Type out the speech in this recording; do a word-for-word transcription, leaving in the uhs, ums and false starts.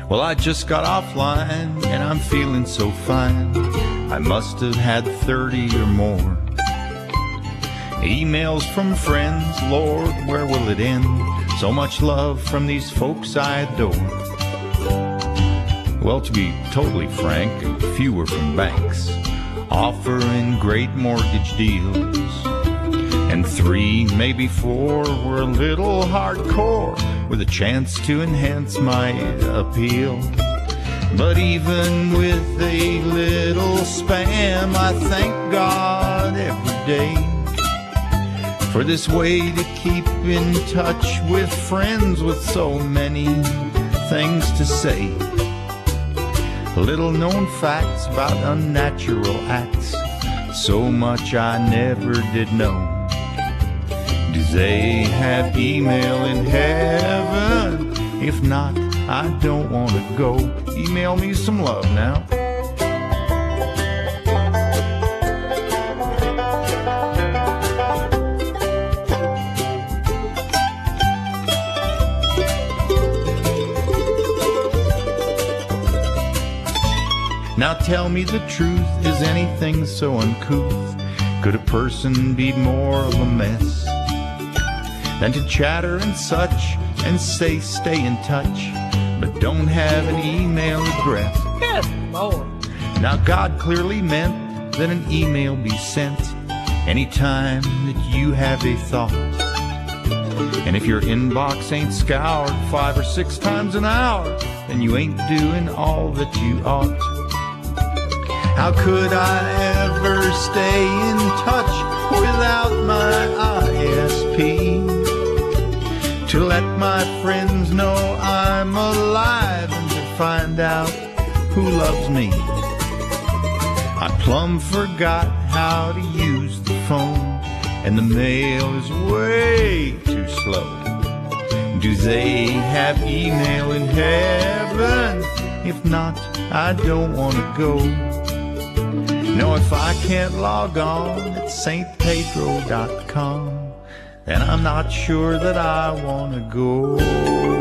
Well, I just got offline and I'm feeling so fine. I must have had thirty or more emails from friends. Lord, where will it end? So much love from these folks I adore. Well, to be totally frank, a few were from banks offering great mortgage deals, and three, maybe four, were a little hardcore with a chance to enhance my appeal. But even with a little spam, I thank God every day for this way to keep in touch with friends with so many things to say. Little known facts about unnatural acts, so much I never did know. Do they have email in heaven? If not, I don't want to go. Email me some love now. Now tell me the truth, is anything so uncouth? Could a person be more of a mess than to chatter and such and say stay in touch, but don't have an email address? Yes, Lord. Now God clearly meant that an email be sent anytime that you have a thought. And if your inbox ain't scoured five or six times an hour, then you ain't doing all that you ought. How could I ever stay in touch without my I S P? To let my friends know I'm alive and to find out who loves me. I plumb forgot how to use the phone, and the mail is way too slow. Do they have email in heaven? If not, I don't want to go. No, if I can't log on at Saint Pedro dot com, then I'm not sure that I want to go.